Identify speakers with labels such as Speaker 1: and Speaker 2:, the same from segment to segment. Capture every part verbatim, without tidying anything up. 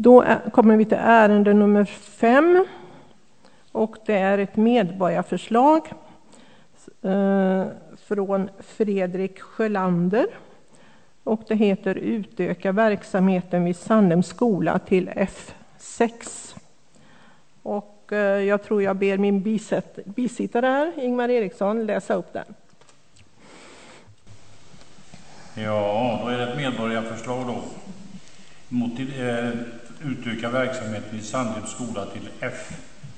Speaker 1: Då kommer vi till ärende nummer fem. Och det är ett medborgarförslag eh, från Fredrik Sjölander. Och det heter utöka verksamheten vid Sandhems skola till F sex. Och eh, jag tror jag ber min bisätt, bisittare här, Ingmar Eriksson, läsa upp den.
Speaker 2: Ja, då är det ett medborgarförslag då. Mot, eh, utöka verksamheten vid Sandhems skola till F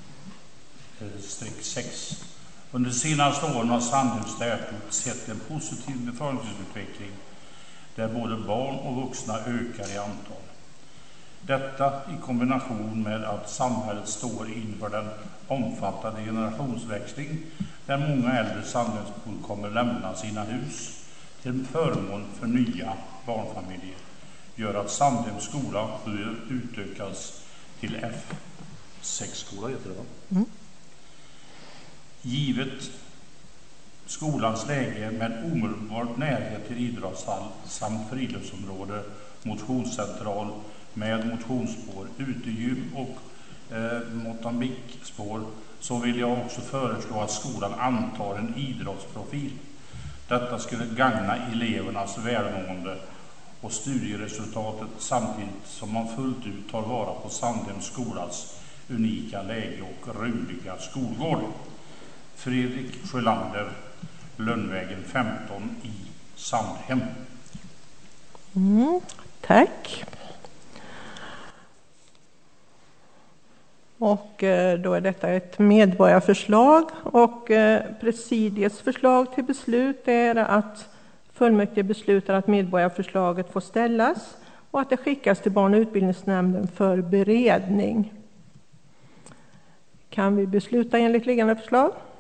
Speaker 2: sex. Under de senaste åren har Sandhems tätort sett en positiv befolkningsutveckling där både barn och vuxna ökar i antal. Detta i kombination med att samhället står inför den omfattande generationsväxling där många äldre Sandhemsbor kommer lämna sina hus till förmån för nya barnfamiljer gör att Sandhems skola bör utökas till F sex-skola heter det va? Mm. Givet skolans läge med omedelbar närhet till idrottshall samt friluftsområde, motionscentral med motionsspår, utegym och eh, Motambikspår, så vill jag också föreslå att skolan antar en idrottsprofil. Detta skulle gagna elevernas välmående och studieresultatet samtidigt som man fullt ut tar vara på Sandhems skolas unika läge och rymliga skolgård. Fredrik Sjölander, Lönnvägen femton i Sandhem.
Speaker 1: Mm, tack. Och eh, då är detta ett medborgarförslag och eh, presidiets förslag till beslut är att fullmäktige beslutar att medborgarförslaget får ställas och att det skickas till barn- och utbildningsnämnden för beredning. Kan vi besluta enligt liggande förslag?